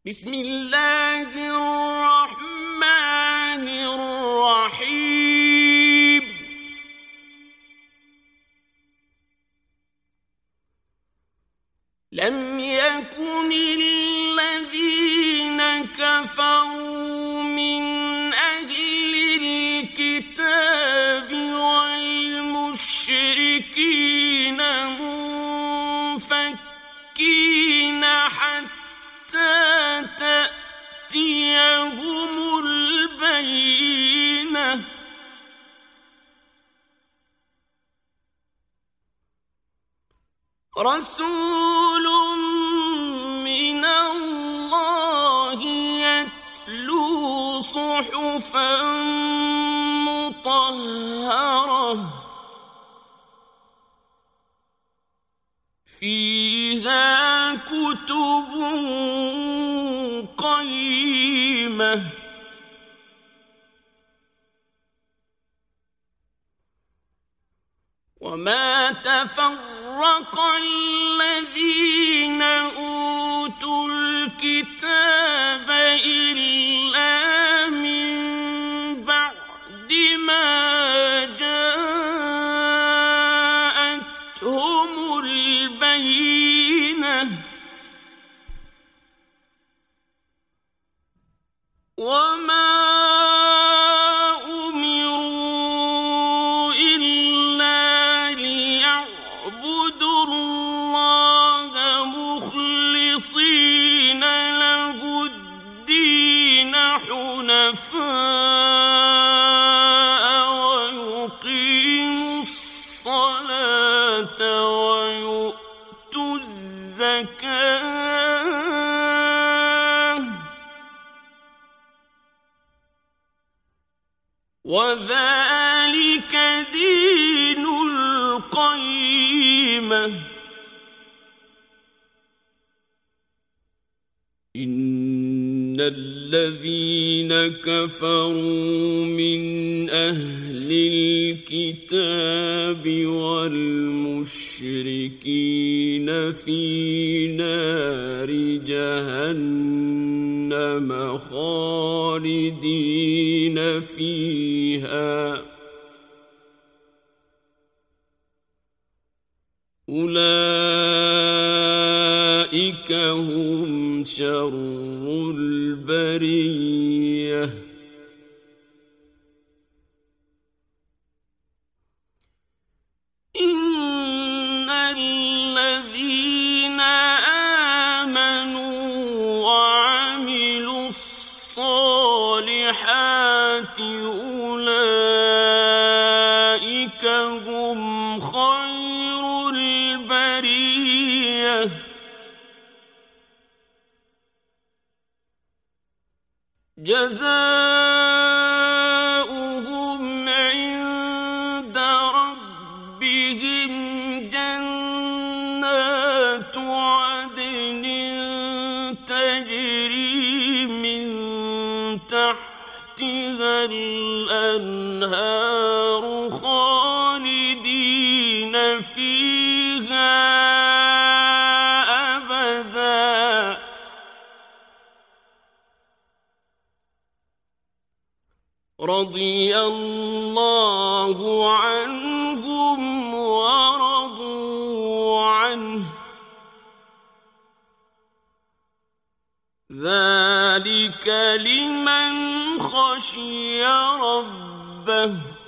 بسم الله الرحمن الرحيم لم يكن الذين كفروا من أهل الكتاب والمشركين منفكين حتى تأتيهم البينة رسول من الله يتلو صحفا مطهرة فيها كتب قيمة وما تفرق الذين أوتوا الكتاب إلا من بعد ما جاءتهم البينة وما أمروا إلا ليعبدوا الله مخلصين له الدين حنفاء ويقيموا الصلاة ويؤتوا الزكاة وذلك دين القيمة إن الذين كفروا من أهل الكتاب والمشركين في نار جهنم خالدين فيها أولئك هم شر البرية إن الذين آمنوا وعملوا الصالحات أولئك هم خير البرية جزاؤهم عند ربهم جنات عدن تجري من تحتها الأنهار خالدين فيها أبدا رضي الله عنهم ورضوا عنه ذلك لمن خشي ربه